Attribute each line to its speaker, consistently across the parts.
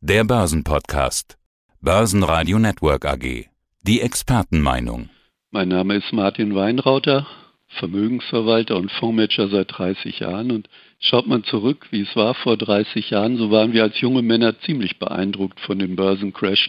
Speaker 1: Der Börsenpodcast. Börsenradio Network AG. Die Expertenmeinung.
Speaker 2: Mein Name ist Martin Weinrauter, Vermögensverwalter und Fondsmanager seit 30 Jahren. Und schaut man zurück, wie es war vor 30 Jahren, so waren wir als junge Männer ziemlich beeindruckt von dem Börsencrash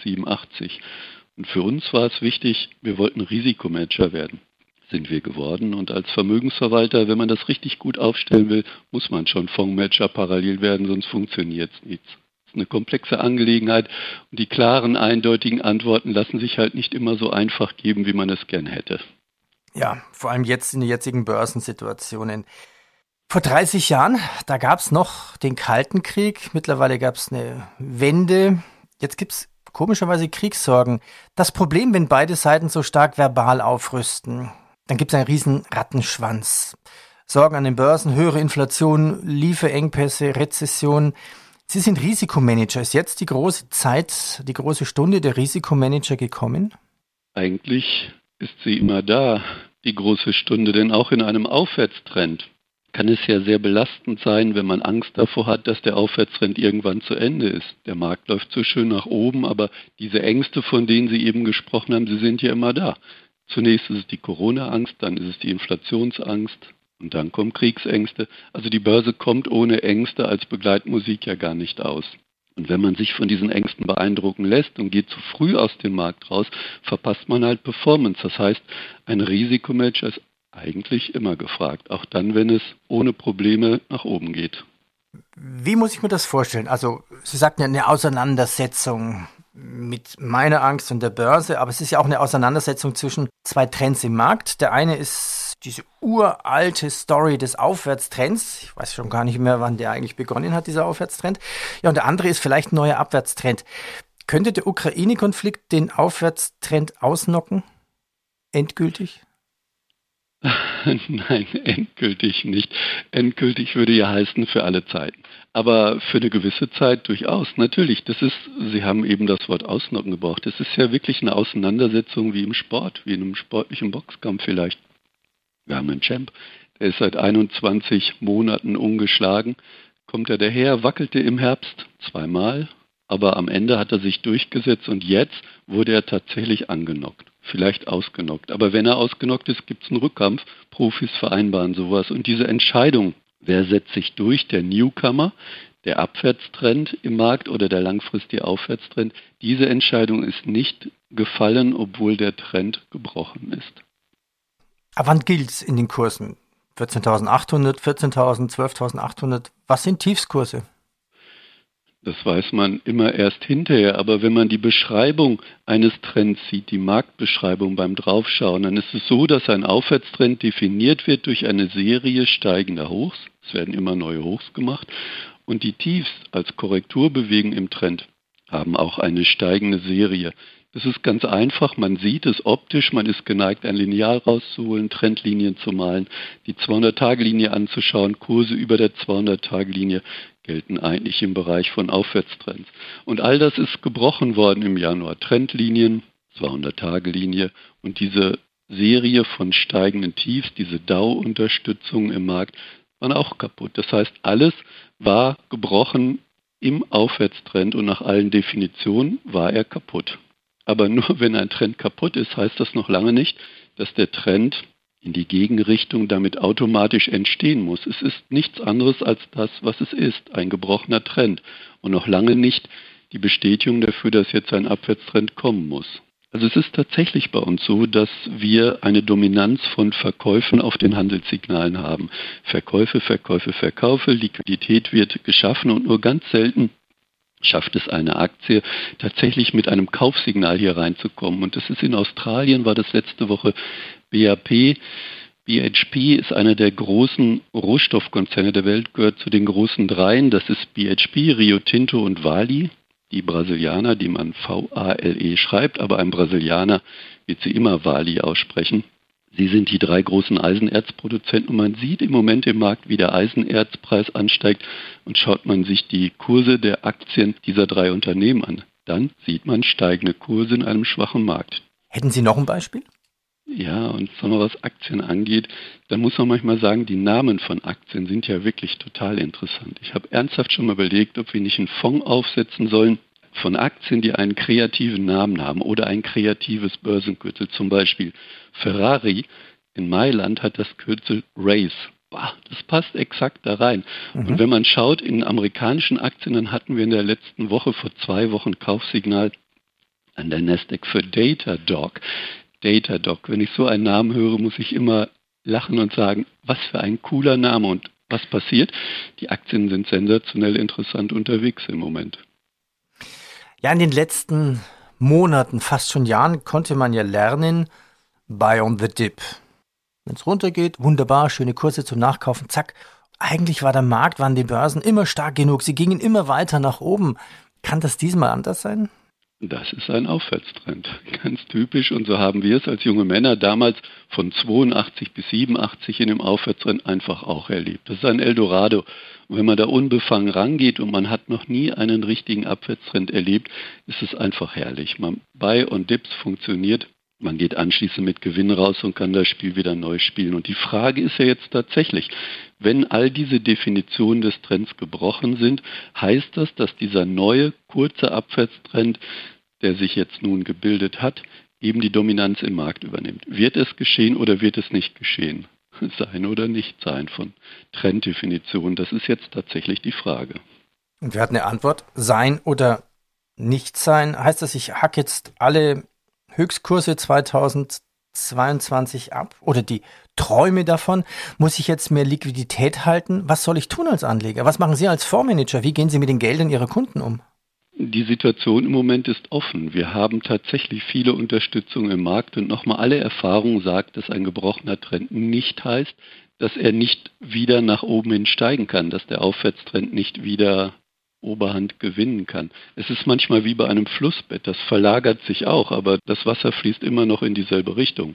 Speaker 2: 1987. Und für uns war es wichtig, wir wollten Risikomanager werden. Sind wir geworden. Und als Vermögensverwalter, wenn man das richtig gut aufstellen will, muss man schon Fondsmanager parallel werden, sonst funktioniert es nichts. Das ist eine komplexe Angelegenheit und die klaren, eindeutigen Antworten lassen sich halt nicht immer so einfach geben, wie man es gern hätte.
Speaker 3: Ja, vor allem jetzt in den jetzigen Börsensituationen. Vor 30 Jahren, da gab es noch den Kalten Krieg, mittlerweile gab es eine Wende, jetzt gibt es komischerweise Kriegssorgen. Das Problem, wenn beide Seiten so stark verbal aufrüsten, dann gibt es einen riesen Rattenschwanz. Sorgen an den Börsen, höhere Inflation, Lieferengpässe, Rezession. Sie sind Risikomanager. Ist jetzt die große Zeit, die große Stunde der Risikomanager gekommen?
Speaker 2: Eigentlich ist sie immer da, die große Stunde, denn auch in einem Aufwärtstrend kann es ja sehr belastend sein, wenn man Angst davor hat, dass der Aufwärtstrend irgendwann zu Ende ist. Der Markt läuft so schön nach oben, aber diese Ängste, von denen Sie eben gesprochen haben, sie sind ja immer da. Zunächst ist es die Corona-Angst, dann ist es die Inflationsangst und dann kommen Kriegsängste. Also die Börse kommt ohne Ängste als Begleitmusik ja gar nicht aus. Und wenn man sich von diesen Ängsten beeindrucken lässt und geht zu früh aus dem Markt raus, verpasst man halt Performance. Das heißt, ein Risikomanager ist eigentlich immer gefragt, auch dann, wenn es ohne Probleme nach oben geht.
Speaker 3: Wie muss ich mir das vorstellen? Also Sie sagten ja eine Auseinandersetzung mit meiner Angst und der Börse, aber es ist ja auch eine Auseinandersetzung zwischen zwei Trends im Markt. Der eine ist diese uralte Story des Aufwärtstrends. Ich weiß schon gar nicht mehr, wann der eigentlich begonnen hat, dieser Aufwärtstrend. Ja, und der andere ist vielleicht ein neuer Abwärtstrend. Könnte der Ukraine-Konflikt den Aufwärtstrend ausnocken? Endgültig?
Speaker 2: Nein, endgültig nicht. Endgültig würde ja heißen für alle Zeiten. Aber für eine gewisse Zeit durchaus. Natürlich, Sie haben eben das Wort ausnocken gebraucht. Das ist ja wirklich eine Auseinandersetzung wie im Sport, wie in einem sportlichen Boxkampf vielleicht. Wir haben einen Champ, der ist seit 21 Monaten ungeschlagen. Kommt er daher, wackelte im Herbst zweimal, aber am Ende hat er sich durchgesetzt und jetzt wurde er tatsächlich angenockt. Vielleicht ausgenockt. Aber wenn er ausgenockt ist, gibt es einen Rückkampf. Profis vereinbaren sowas. Und diese Entscheidung, wer setzt sich durch, der Newcomer, der Abwärtstrend im Markt oder der langfristige Aufwärtstrend, diese Entscheidung ist nicht gefallen, obwohl der Trend gebrochen ist.
Speaker 3: Aber wann gilt es in den Kursen? 14.800, 14.000, 12.800? Was sind Tiefskurse?
Speaker 2: Das weiß man immer erst hinterher, aber wenn man die Beschreibung eines Trends sieht, die Marktbeschreibung beim Draufschauen, dann ist es so, dass ein Aufwärtstrend definiert wird durch eine Serie steigender Hochs. Es werden immer neue Hochs gemacht und die Tiefs als Korrekturbewegung im Trend haben auch eine steigende Serie. Das ist ganz einfach, man sieht es optisch, man ist geneigt, ein Lineal rauszuholen, Trendlinien zu malen, die 200-Tage-Linie anzuschauen, Kurse über der 200-Tage-Linie gelten eigentlich im Bereich von Aufwärtstrends. Und all das ist gebrochen worden im Januar. Trendlinien, 200-Tage-Linie und diese Serie von steigenden Tiefs, diese Dow-Unterstützung im Markt, waren auch kaputt. Das heißt, alles war gebrochen im Aufwärtstrend und nach allen Definitionen war er kaputt. Aber nur wenn ein Trend kaputt ist, heißt das noch lange nicht, dass der Trend in die Gegenrichtung damit automatisch entstehen muss. Es ist nichts anderes als das, was es ist, ein gebrochener Trend. Und noch lange nicht die Bestätigung dafür, dass jetzt ein Abwärtstrend kommen muss. Also es ist tatsächlich bei uns so, dass wir eine Dominanz von Verkäufen auf den Handelssignalen haben. Verkäufe, Verkäufe, Verkäufe, Liquidität wird geschaffen und nur ganz selten schafft es eine Aktie tatsächlich mit einem Kaufsignal hier reinzukommen. Und das ist in Australien, war das letzte Woche BHP. BHP ist einer der großen Rohstoffkonzerne der Welt, gehört zu den großen dreien. Das ist BHP, Rio Tinto und Vale. Die Brasilianer, die man V-A-L-E schreibt, aber ein Brasilianer wird sie immer Vale aussprechen. Sie sind die drei großen Eisenerzproduzenten und man sieht im Moment im Markt, wie der Eisenerzpreis ansteigt und schaut man sich die Kurse der Aktien dieser drei Unternehmen an. Dann sieht man steigende Kurse in einem schwachen Markt.
Speaker 3: Hätten Sie noch ein Beispiel?
Speaker 2: Ja, und sagen wir, was Aktien angeht, da muss man manchmal sagen, die Namen von Aktien sind ja wirklich total interessant. Ich habe ernsthaft schon mal überlegt, ob wir nicht einen Fonds aufsetzen sollen von Aktien, die einen kreativen Namen haben oder ein kreatives Börsenkürzel. Zum Beispiel Ferrari in Mailand hat das Kürzel Race. Boah, das passt exakt da rein. Und wenn man schaut in amerikanischen Aktien, dann hatten wir in der letzten Woche, vor 2 Wochen, Kaufsignal an der Nasdaq für Datadog. Datadog. Wenn ich so einen Namen höre, muss ich immer lachen und sagen, was für ein cooler Name. Und was passiert? Die Aktien sind sensationell interessant unterwegs im Moment.
Speaker 3: Ja, in den letzten Monaten, fast schon Jahren, konnte man ja lernen, buy on the dip. Wenn es runtergeht, wunderbar, schöne Kurse zum Nachkaufen, zack. Eigentlich war der Markt, waren die Börsen immer stark genug, sie gingen immer weiter nach oben. Kann das diesmal anders sein?
Speaker 2: Das ist ein Aufwärtstrend, ganz typisch. Und so haben wir es als junge Männer damals von 82 bis 87 in dem Aufwärtstrend einfach auch erlebt. Das ist ein Eldorado. Und wenn man da unbefangen rangeht und man hat noch nie einen richtigen Abwärtstrend erlebt, ist es einfach herrlich. Buy on Dips funktioniert. Man geht anschließend mit Gewinn raus und kann das Spiel wieder neu spielen. Und die Frage ist ja jetzt tatsächlich, wenn all diese Definitionen des Trends gebrochen sind, heißt das, dass dieser neue, kurze Abwärtstrend, der sich jetzt nun gebildet hat, eben die Dominanz im Markt übernimmt. Wird es geschehen oder wird es nicht geschehen? Sein oder nicht sein von Trenddefinitionen, das ist jetzt tatsächlich die Frage.
Speaker 3: Und wir hatten eine Antwort, sein oder nicht sein. Heißt das, ich hack jetzt alle Höchstkurse 2022 ab oder die Träume davon? Muss ich jetzt mehr Liquidität halten? Was soll ich tun als Anleger? Was machen Sie als Fondsmanager? Wie gehen Sie mit den Geldern Ihrer Kunden um?
Speaker 2: Die Situation im Moment ist offen. Wir haben tatsächlich viele Unterstützung im Markt und nochmal alle Erfahrung sagt, dass ein gebrochener Trend nicht heißt, dass er nicht wieder nach oben hin steigen kann, dass der Aufwärtstrend nicht wieder Oberhand gewinnen kann. Es ist manchmal wie bei einem Flussbett, das verlagert sich auch, aber das Wasser fließt immer noch in dieselbe Richtung.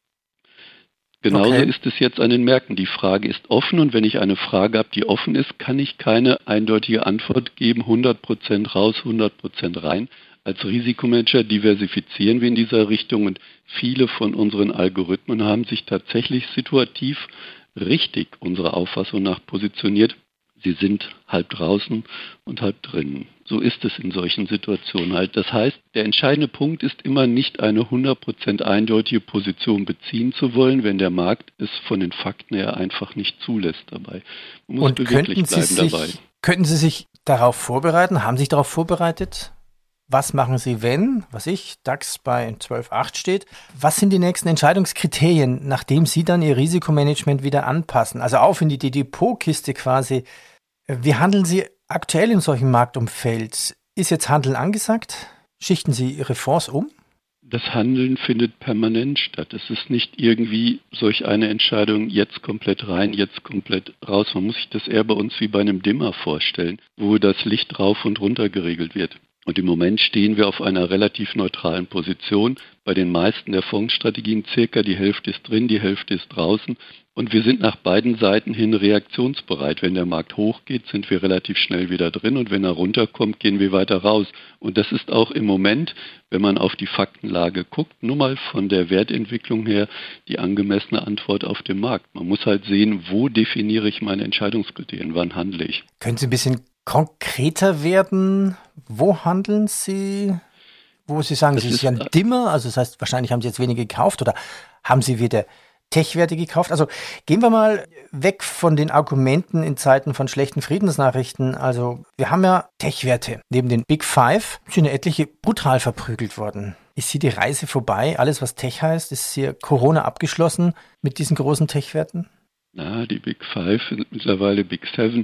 Speaker 2: Genauso ist es jetzt an den Märkten. Die Frage ist offen und wenn ich eine Frage habe, die offen ist, kann ich keine eindeutige Antwort geben, 100% raus, 100% rein. Als Risikomanager diversifizieren wir in dieser Richtung und viele von unseren Algorithmen haben sich tatsächlich situativ richtig unserer Auffassung nach positioniert. Sie sind halb draußen und halb drinnen. So ist es in solchen Situationen halt. Das heißt, der entscheidende Punkt ist immer nicht eine 100% eindeutige Position beziehen zu wollen, wenn der Markt es von den Fakten her einfach nicht zulässt dabei. Man muss beweglich bleiben dabei.
Speaker 3: Könnten Sie sich darauf vorbereiten? Haben Sie sich darauf vorbereitet? Was machen Sie, wenn, DAX bei 12,8 steht? Was sind die nächsten Entscheidungskriterien, nachdem Sie dann Ihr Risikomanagement wieder anpassen? Also auf in die Depotkiste quasi. Wie handeln Sie aktuell in solchem Marktumfeld? Ist jetzt Handeln angesagt? Schichten Sie Ihre Fonds um?
Speaker 2: Das Handeln findet permanent statt. Es ist nicht irgendwie solch eine Entscheidung, jetzt komplett rein, jetzt komplett raus. Man muss sich das eher bei uns wie bei einem Dimmer vorstellen, wo das Licht rauf und runter geregelt wird. Und im Moment stehen wir auf einer relativ neutralen Position. Bei den meisten der Fondsstrategien circa die Hälfte ist drin, die Hälfte ist draußen. Und wir sind nach beiden Seiten hin reaktionsbereit. Wenn der Markt hochgeht, sind wir relativ schnell wieder drin. Und wenn er runterkommt, gehen wir weiter raus. Und das ist auch im Moment, wenn man auf die Faktenlage guckt, nur mal von der Wertentwicklung her die angemessene Antwort auf dem Markt. Man muss halt sehen, wo definiere ich meine Entscheidungskriterien, wann handle ich.
Speaker 3: Können Sie ein bisschen konkreter werden? Wo handeln Sie? Wo Sie sagen, Sie sind ja ein Dimmer, also das heißt, wahrscheinlich haben Sie jetzt weniger gekauft oder haben Sie wieder Tech-Werte gekauft? Also gehen wir mal weg von den Argumenten in Zeiten von schlechten Friedensnachrichten. Also wir haben ja Tech-Werte. Neben den Big Five sind ja etliche brutal verprügelt worden. Ist hier die Reise vorbei? Alles, was Tech heißt, ist hier Corona abgeschlossen mit diesen großen Tech-Werten?
Speaker 2: Ja, die Big Five sind mittlerweile Big Seven,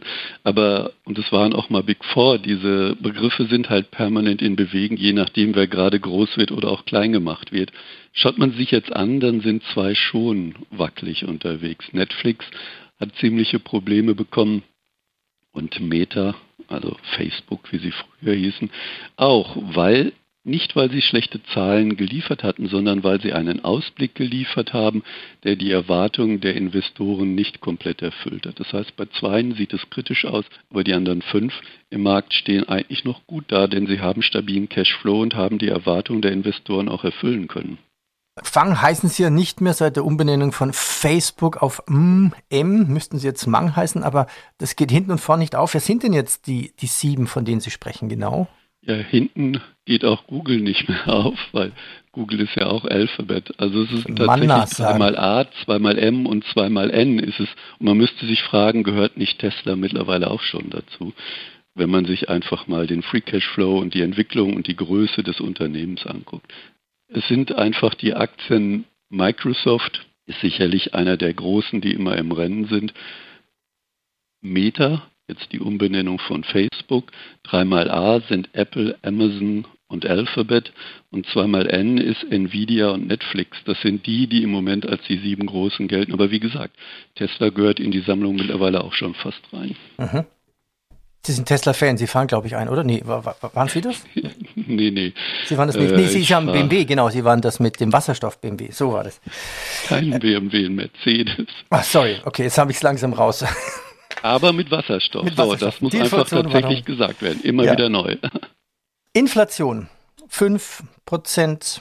Speaker 2: und es waren auch mal Big Four. Diese Begriffe sind halt permanent in Bewegung, je nachdem, wer gerade groß wird oder auch klein gemacht wird. Schaut man sich jetzt an, dann sind zwei schon wackelig unterwegs. Netflix hat ziemliche Probleme bekommen und Meta, also Facebook, wie sie früher hießen, auch, nicht, weil sie schlechte Zahlen geliefert hatten, sondern weil sie einen Ausblick geliefert haben, der die Erwartungen der Investoren nicht komplett erfüllt hat. Das heißt, bei zweien sieht es kritisch aus, aber die anderen 5 im Markt stehen eigentlich noch gut da, denn sie haben stabilen Cashflow und haben die Erwartungen der Investoren auch erfüllen können.
Speaker 3: Fang heißen sie ja nicht mehr seit der Umbenennung von Facebook auf müssten sie jetzt Mang heißen, aber das geht hinten und vorne nicht auf. Wer sind denn jetzt die 7, von denen Sie sprechen, genau?
Speaker 2: Ja, hinten geht auch Google nicht mehr auf, weil Google ist ja auch Alphabet. Also es ist tatsächlich 2-mal A, 2-mal M und 2-mal N ist es. Und man müsste sich fragen, gehört nicht Tesla mittlerweile auch schon dazu? Wenn man sich einfach mal den Free Cashflow und die Entwicklung und die Größe des Unternehmens anguckt. Es sind einfach die Aktien. Microsoft ist sicherlich einer der großen, die immer im Rennen sind. Meta, jetzt die Umbenennung von Facebook. 3-mal A sind Apple, Amazon und Alphabet. Und 2-mal N ist Nvidia und Netflix. Das sind die im Moment als die 7 Großen gelten. Aber wie gesagt, Tesla gehört in die Sammlung mittlerweile auch schon fast rein.
Speaker 3: Mhm. Sie sind Tesla-Fan, Sie fahren, glaube ich, ein, oder? Nee, waren Sie das?
Speaker 2: Nee.
Speaker 3: Sie waren das nicht. Nee, Sie haben BMW, genau, Sie waren das mit dem Wasserstoff-BMW, so war das.
Speaker 2: Kein BMW, ein Mercedes.
Speaker 3: Ach, sorry, okay, jetzt habe ich es langsam raus.
Speaker 2: Aber mit Wasserstoff. So, das muss einfach tatsächlich gesagt werden, immer wieder neu.
Speaker 3: Inflation, 5%, 7%,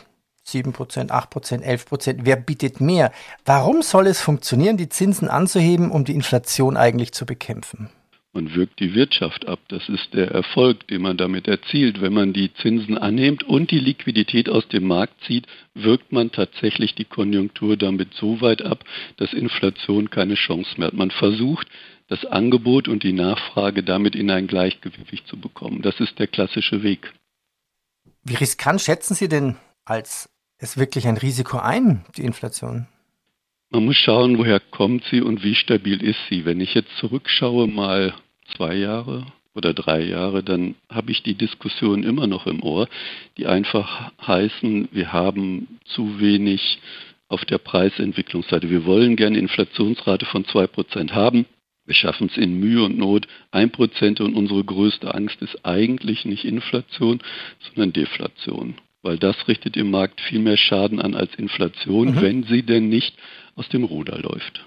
Speaker 3: 8%, 11%, wer bietet mehr? Warum soll es funktionieren, die Zinsen anzuheben, um die Inflation eigentlich zu bekämpfen?
Speaker 2: Man wirkt die Wirtschaft ab. Das ist der Erfolg, den man damit erzielt. Wenn man die Zinsen annimmt und die Liquidität aus dem Markt zieht, wirkt man tatsächlich die Konjunktur damit so weit ab, dass Inflation keine Chance mehr hat. Man versucht, das Angebot und die Nachfrage damit in ein Gleichgewicht zu bekommen. Das ist der klassische Weg.
Speaker 3: Wie riskant schätzen Sie denn als es wirklich ein Risiko ein, die Inflation?
Speaker 2: Man muss schauen, woher kommt sie und wie stabil ist sie. Wenn ich jetzt zurückschaue, mal 2 Jahre oder 3 Jahre, dann habe ich die Diskussion immer noch im Ohr, die einfach heißen, wir haben zu wenig auf der Preisentwicklungsseite. Wir wollen gerne eine Inflationsrate von 2% haben. Wir schaffen es in Mühe und Not 1% und unsere größte Angst ist eigentlich nicht Inflation, sondern Deflation. Weil das richtet im Markt viel mehr Schaden an als Inflation, wenn sie denn nicht aus dem Ruder läuft.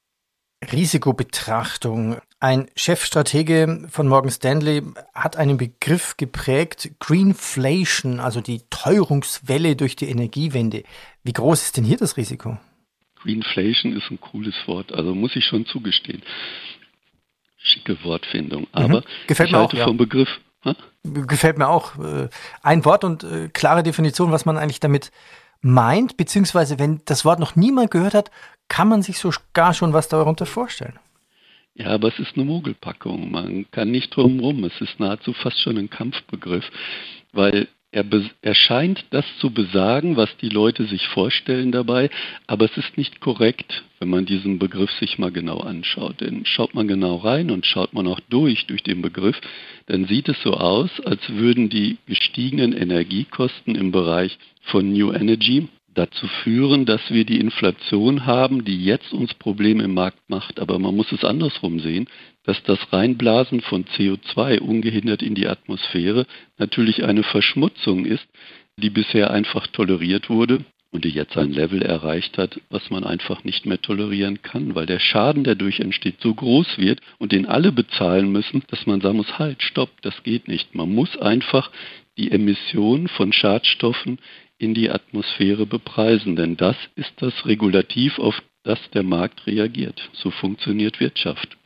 Speaker 3: Risikobetrachtung. Ein Chefstratege von Morgan Stanley hat einen Begriff geprägt, Greenflation, also die Teuerungswelle durch die Energiewende. Wie groß ist denn hier das Risiko?
Speaker 2: Greenflation ist ein cooles Wort, also muss ich schon zugestehen. Schicke Wortfindung, aber
Speaker 3: gefällt mir auch,
Speaker 2: vom Begriff.
Speaker 3: Gefällt mir auch. Ein Wort und klare Definition, was man eigentlich damit meint, beziehungsweise wenn das Wort noch niemand gehört hat, kann man sich sogar schon was darunter vorstellen.
Speaker 2: Ja, aber es ist eine Mogelpackung. Man kann nicht drum rum. Es ist nahezu fast schon ein Kampfbegriff, weil er scheint das zu besagen, was die Leute sich vorstellen dabei, aber es ist nicht korrekt, wenn man diesen Begriff sich mal genau anschaut. Denn schaut man genau rein und schaut man auch durch den Begriff, dann sieht es so aus, als würden die gestiegenen Energiekosten im Bereich von New Energy dazu führen, dass wir die Inflation haben, die jetzt uns Probleme im Markt macht. Aber man muss es andersrum sehen, dass das Reinblasen von CO2 ungehindert in die Atmosphäre natürlich eine Verschmutzung ist, die bisher einfach toleriert wurde und die jetzt ein Level erreicht hat, was man einfach nicht mehr tolerieren kann, weil der Schaden, der dadurch entsteht, so groß wird und den alle bezahlen müssen, dass man sagen muss, halt, stopp, das geht nicht. Man muss einfach die Emission von Schadstoffen in die Atmosphäre bepreisen, denn das ist das Regulativ, auf das der Markt reagiert. So funktioniert Wirtschaft.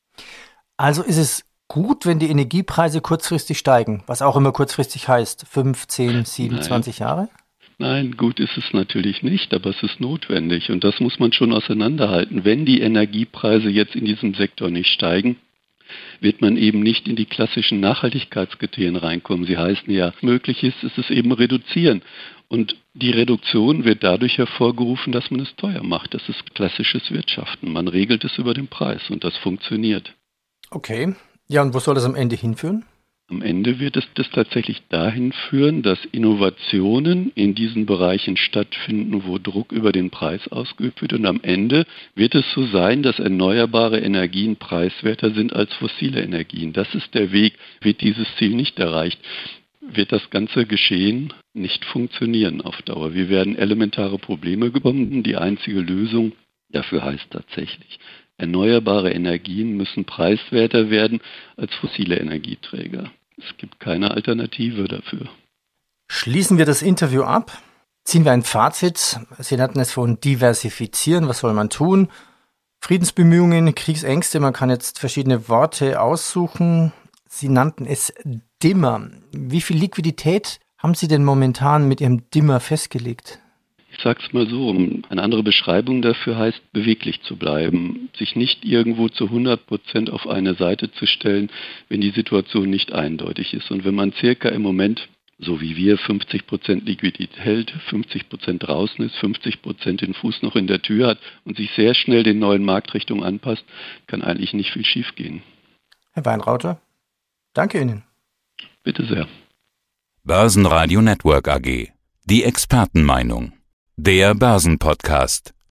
Speaker 3: Also ist es gut, wenn die Energiepreise kurzfristig steigen, was auch immer kurzfristig heißt, 5, 10, 7, 20 Jahre?
Speaker 2: Nein, gut ist es natürlich nicht, aber es ist notwendig und das muss man schon auseinanderhalten. Wenn die Energiepreise jetzt in diesem Sektor nicht steigen, wird man eben nicht in die klassischen Nachhaltigkeitskriterien reinkommen. Sie heißen ja, möglich ist es eben reduzieren. Und die Reduktion wird dadurch hervorgerufen, dass man es teuer macht. Das ist klassisches Wirtschaften. Man regelt es über den Preis und das funktioniert.
Speaker 3: Okay. Ja, und wo soll das am Ende hinführen?
Speaker 2: Am Ende wird es das tatsächlich dahin führen, dass Innovationen in diesen Bereichen stattfinden, wo Druck über den Preis ausgeübt wird. Und am Ende wird es so sein, dass erneuerbare Energien preiswerter sind als fossile Energien. Das ist der Weg. Wird dieses Ziel nicht erreicht, wird das ganze Geschehen nicht funktionieren auf Dauer. Wir werden elementare Probleme bekommen. Die einzige Lösung dafür heißt tatsächlich, erneuerbare Energien müssen preiswerter werden als fossile Energieträger. Es gibt keine Alternative dafür.
Speaker 3: Schließen wir das Interview ab. Ziehen wir ein Fazit. Sie nannten es von diversifizieren. Was soll man tun? Friedensbemühungen, Kriegsängste. Man kann jetzt verschiedene Worte aussuchen. Sie nannten es Dimmer. Wie viel Liquidität haben Sie denn momentan mit Ihrem Dimmer festgelegt?
Speaker 2: Ich sag's mal so, eine andere Beschreibung dafür heißt, beweglich zu bleiben, sich nicht irgendwo zu 100% auf eine Seite zu stellen, wenn die Situation nicht eindeutig ist. Und wenn man circa im Moment, so wie wir, 50% Liquidität hält, 50% draußen ist, 50% den Fuß noch in der Tür hat und sich sehr schnell den neuen Marktrichtungen anpasst, kann eigentlich nicht viel schiefgehen.
Speaker 3: Herr Weinrauter, danke Ihnen.
Speaker 2: Bitte sehr.
Speaker 1: Börsenradio Network AG. Die Expertenmeinung. Der Börsenpodcast.